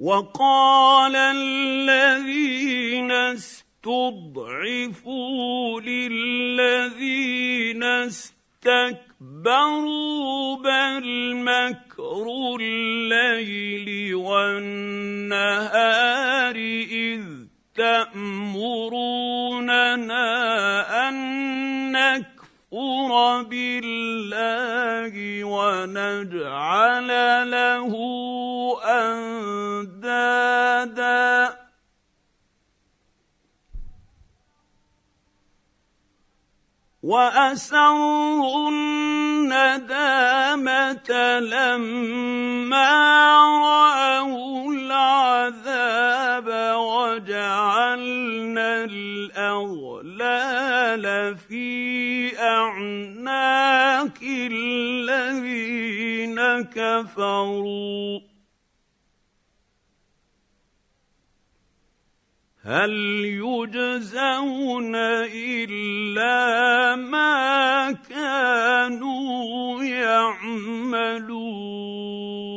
وقال الذين استضعفوا للذين استكبروا بل مكر الليل والنهار إذ تأمروننا أن نكفر بالله ونجعل له أندادا وأسروا الندامة لما رأوا العذاب وجعلنا الأغلال في أعناق الذين كفروا هل يجزون إلا ما كانوا يعملون